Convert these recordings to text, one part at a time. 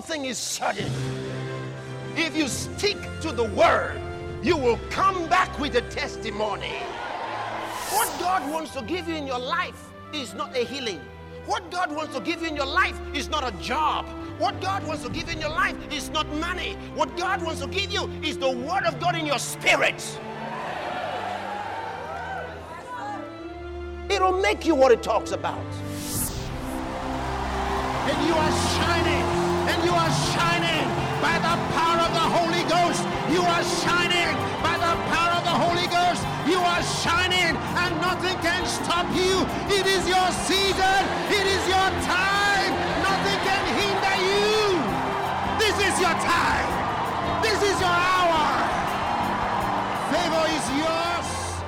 thing is certain. If you stick to the word, you will come back with a testimony. What God wants to give you in your life is not a healing. What God wants to give you in your life is not a job. What God wants to give you in your life is not money. What God wants to give you is the word of God in your spirit. It'll make you what it talks about. And you are shining. And you are shining by the power of the Holy Ghost. You are shining by the power of the Holy Ghost. You are shining and nothing can stop you. It is your season. It is your time. Nothing can hinder you. This is your time. This is your hour. Favor is yours.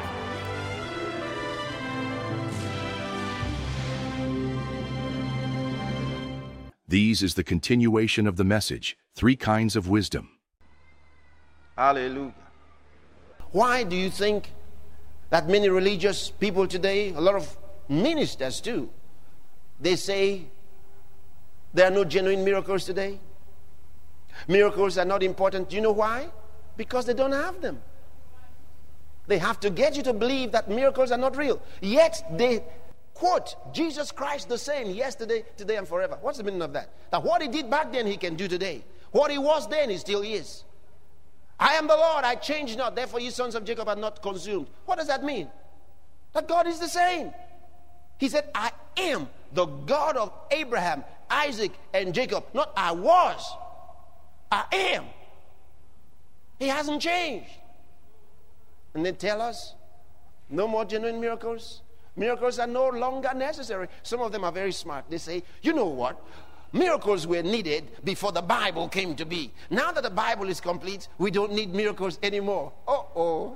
These is the continuation of the message, 3 kinds of wisdom. Hallelujah. Why do you think that many religious people today, a lot of ministers too, they say there are no genuine miracles today? Miracles are not important. Do you know why? Because they don't have them. They have to get you to believe that miracles are not real. Yet they quote Jesus Christ the same yesterday, today, and forever. What's the meaning of that? That what he did back then, he can do today. What he was then, he still is. I am the Lord, I change not. Therefore, you sons of Jacob are not consumed. What does that mean? That God is the same. He said, I am the God of Abraham, Isaac, and Jacob. Not I was. I am. He hasn't changed. And they tell us, no more genuine miracles. Miracles are no longer necessary. Some of them are very smart. They say, you know what? Miracles were needed before the Bible came to be. Now that the Bible is complete, we don't need miracles anymore. Uh-oh.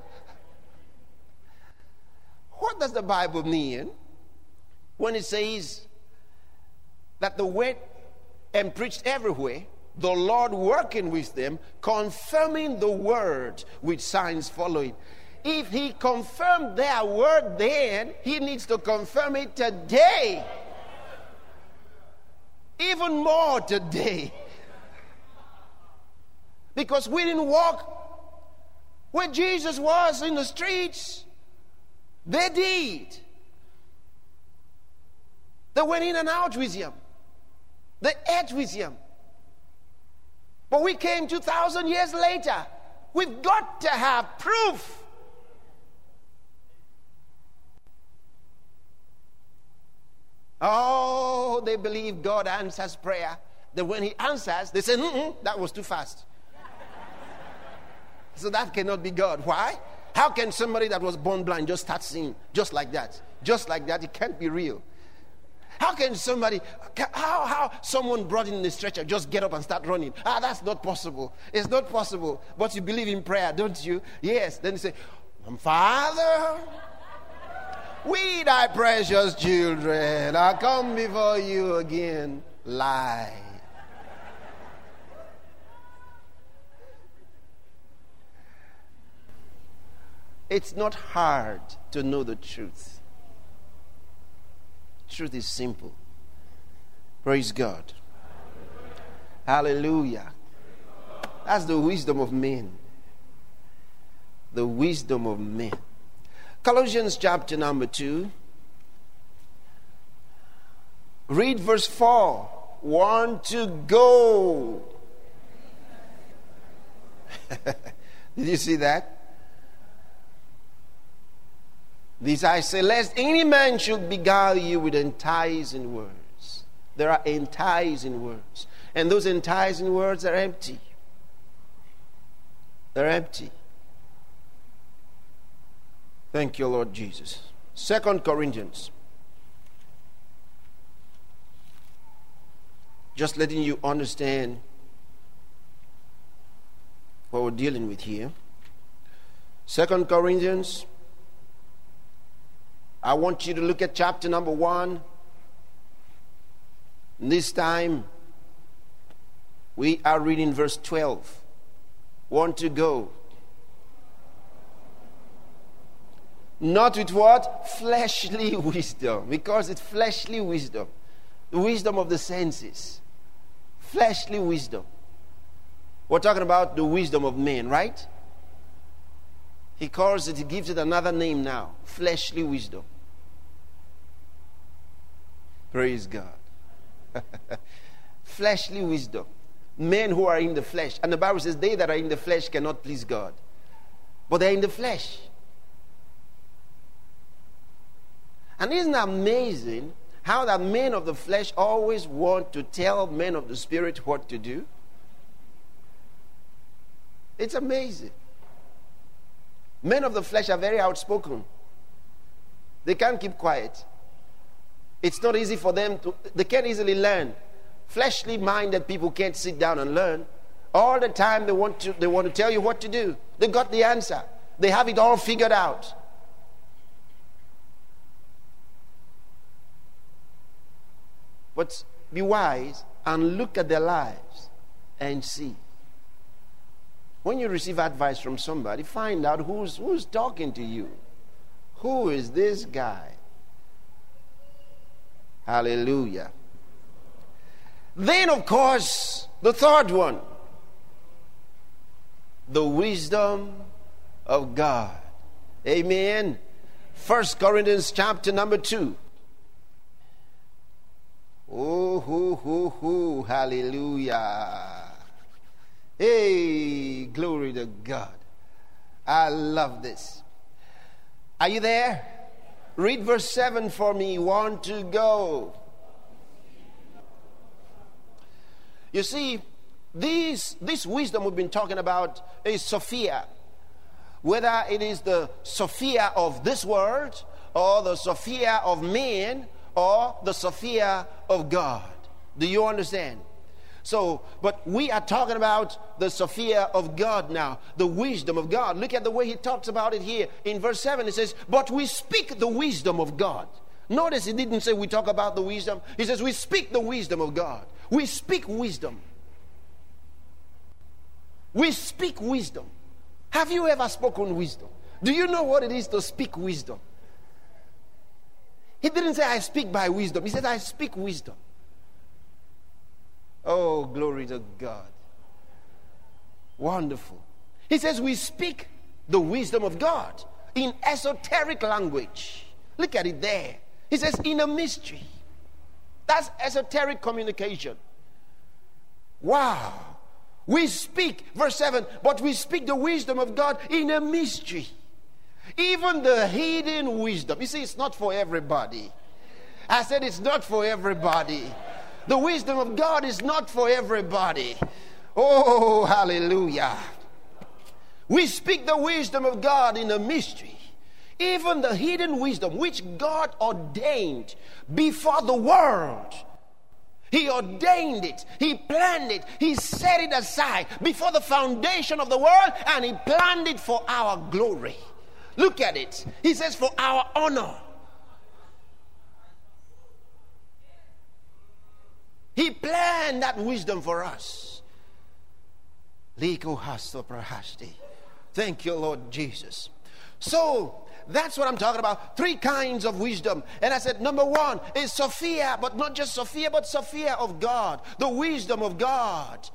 What does the Bible mean when it says that the word and preached everywhere, the Lord working with them, confirming the word with signs following? If he confirmed their word then, he needs to confirm it today. Even more today. Because we didn't walk where Jesus was in the streets. They did. They went in and out with him. They ate with him. But we came 2,000 years later. We've got to have proof. Oh, they believe God answers prayer. Then when he answers, they say, that was too fast. So that cannot be God. Why? How can somebody that was born blind just start seeing just like that? Just like that, it can't be real. How can somebody, how someone brought in the stretcher just get up and start running? That's not possible. It's not possible. But you believe in prayer, don't you? Yes. Then you say, Father, we thy precious children are come before you again. Lie. It's not hard to know the truth. Truth is simple. Praise God. Hallelujah. That's the wisdom of men. The wisdom of men. Colossians chapter number 2. Read verse 4. Want to go. Did you see that? This I say, lest any man should beguile you with enticing words. There are enticing words. And those enticing words are empty. They're empty. Thank you, Lord Jesus. 2 Corinthians. Just letting you understand what we're dealing with here. 2 Corinthians. I want you to look at chapter number 1. This time, we are reading verse 12. Want to go. Not with what? Fleshly wisdom. Because it's fleshly wisdom. The wisdom of the senses. Fleshly wisdom. We're talking about the wisdom of men, right? He calls it, he gives it another name now. Fleshly wisdom. Praise God. Fleshly wisdom. Men who are in the flesh. And the Bible says they that are in the flesh cannot please God. But they're in the flesh. And isn't it amazing how that men of the flesh always want to tell men of the spirit what to do? It's amazing. Men of the flesh are very outspoken. They can't keep quiet. It's not easy for them to, they can't easily learn. Fleshly minded people can't sit down and learn. All the time they want to tell you what to do. They got the answer. They have it all figured out. But be wise and look at their lives and see. When you receive advice from somebody, find out who's talking to you. Who is this guy? Hallelujah. Then, of course, the third one. The wisdom of God. Amen. 1 Corinthians chapter number 2. Oh, hallelujah. Hey, glory to God. I love this. Are you there? Read verse 7 for me. 1, 2, go. You see, this wisdom we've been talking about is Sophia. Whether it is the Sophia of this world, or the Sophia of men, or the Sophia of God. Do you understand? So, but we are talking about the Sophia of God now, the wisdom of God. Look at the way he talks about it here. In verse 7, it says, but we speak the wisdom of God. Notice he didn't say we talk about the wisdom. He says we speak the wisdom of God. We speak wisdom. We speak wisdom. Have you ever spoken wisdom? Do you know what it is to speak wisdom? He didn't say I speak by wisdom. He said I speak wisdom. Oh, glory to God. Wonderful. He says we speak the wisdom of God in esoteric language. Look at it there. He says in a mystery. That's esoteric communication. Wow. We speak, verse 7, but we speak the wisdom of God in a mystery. Even the hidden wisdom. You see, it's not for everybody. I said it's not for everybody. The wisdom of God is not for everybody. Oh, hallelujah. We speak the wisdom of God in a mystery. Even the hidden wisdom which God ordained before the world. He ordained it. He planned it. He set it aside before the foundation of the world, and he planned it for our glory. Look at it. He says for our honor. He planned that wisdom for us. Thank you, Lord Jesus. So, that's what I'm talking about. 3 kinds of wisdom. And I said, number 1 is Sophia, but not just Sophia, but Sophia of God. The wisdom of God.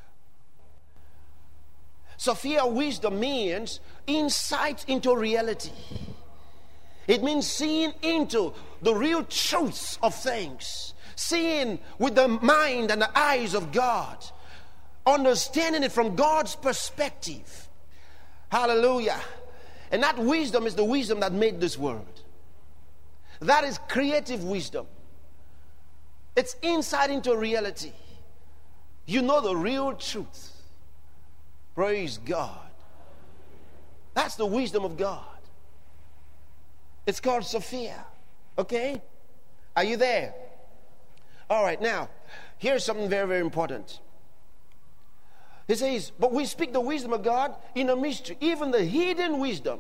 Sophia wisdom means insight into reality. It means seeing into the real truths of things. Seeing with the mind and the eyes of God. Understanding it from God's perspective. Hallelujah. And that wisdom is the wisdom that made this world. That is creative wisdom. It's insight into reality. You know the real truth. Praise God. That's the wisdom of God. It's called Sophia. Okay? Are you there? All right, now, here's something very, very important. He says, but we speak the wisdom of God in a mystery, even the hidden wisdom,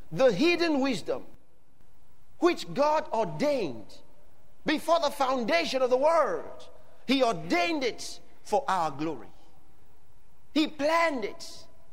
which God ordained before the foundation of the world. He ordained it for our glory. He planned it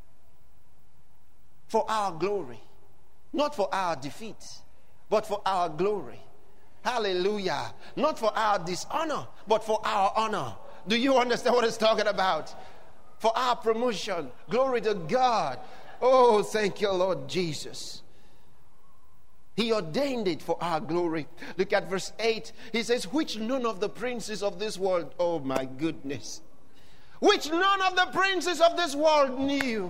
for our glory, not for our defeat, but for our glory. Hallelujah. Not for our dishonor, but for our honor. Do you understand what it's talking about? For our promotion. Glory to God. Oh, thank you, Lord Jesus. He ordained it for our glory. Look at verse 8. He says, which none of the princes of this world, oh my goodness, which none of the princes of this world knew.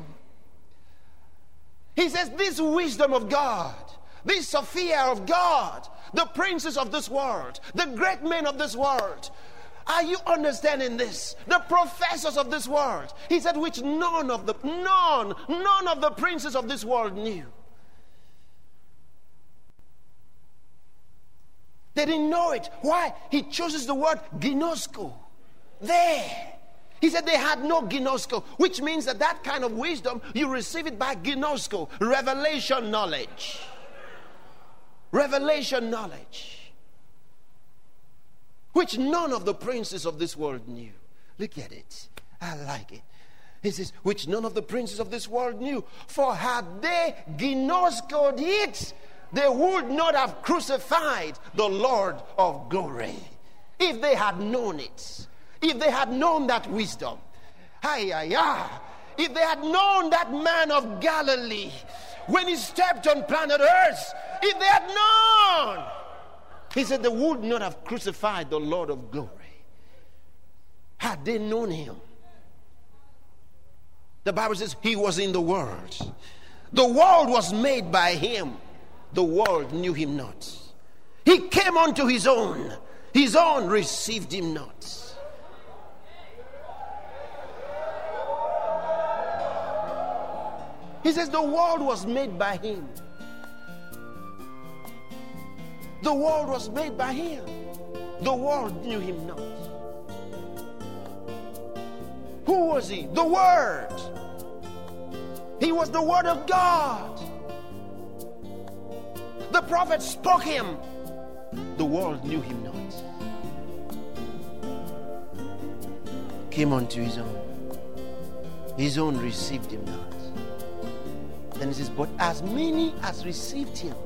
He says, this wisdom of God, this Sophia of God, the princes of this world, the great men of this world. Are you understanding this? The professors of this world. He said, which none of the princes of this world knew. They didn't know it. Why? He chooses the word ginosko. There. He said they had no ginosko, which means that kind of wisdom, you receive it by ginosko, revelation knowledge. Revelation knowledge. Which none of the princes of this world knew. Look at it. I like it. He says, which none of the princes of this world knew. For had they ginoskoed it, they would not have crucified the Lord of glory. If they had known it. If they had known that wisdom. If they had known that man of Galilee when he stepped on planet Earth. If they had known. He said they would not have crucified the Lord of glory. Had they known him. The Bible says he was in the world. The world was made by him. The world knew him not. He came unto his own. His own received him not. He says the world was made by him. The world was made by him. The world knew him not. Who was he? The Word. He was the Word of God. The prophet spoke him. The world knew him not. Came unto his own. His own received him not. Then he says, but as many as received him,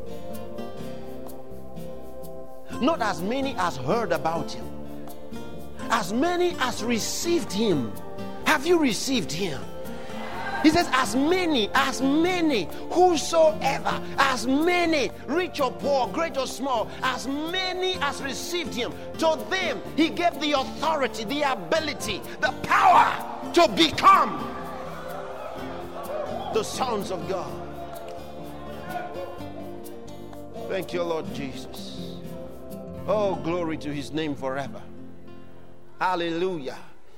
not as many as heard about him, as many as received him. Have you received him? He says, as many, whosoever, as many, rich or poor, great or small, as many as received him, to them he gave the authority, the ability, the power to become the sons of God. Thank you, Lord Jesus. Oh, glory to his name forever. Hallelujah.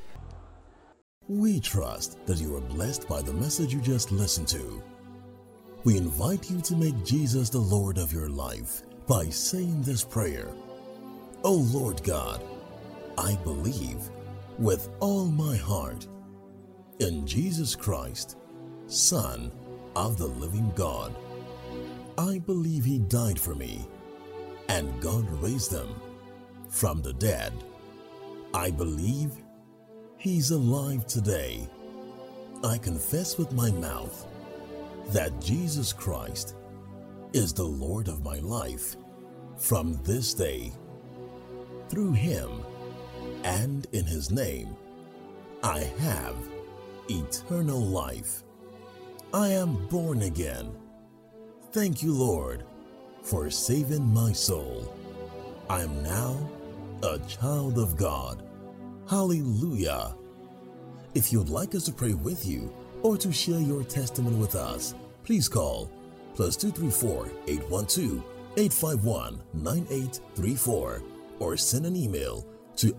We trust that you are blessed by the message you just listened to. We invite you to make Jesus the Lord of your life by saying this prayer. Oh Lord God, I believe with all my heart in Jesus Christ, Son of the living God. I believe he died for me and God raised him from the dead. I believe he's alive today. I confess with my mouth that Jesus Christ is the Lord of my life from this day. Through him and in his name, I have eternal life. I am born again. Thank you, Lord, for saving my soul. I am now a child of God. Hallelujah. If you'd like us to pray with you or to share your testimony with us, please call +234 812 851 9834 or send an email to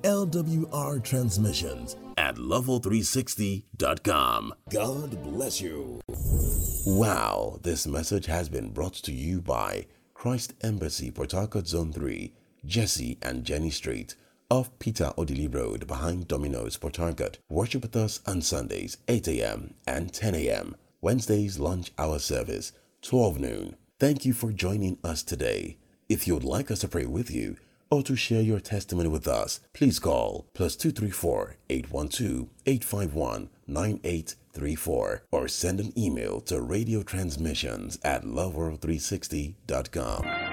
lwrtransmissions@level360.com. God bless you. Wow, this message has been brought to you by Christ Embassy, Port Harcourt Zone 3, Jesse and Jenny Street, off Peter Odili Road behind Domino's, Port Harcourt. Worship with us on Sundays, 8 a.m. and 10 a.m. Wednesdays, lunch hour service, 12 noon. Thank you for joining us today. If you'd like us to pray with you or to share your testimony with us, please call +234 812 851 9834 or send an email to radiotransmissions@loveworld360.com.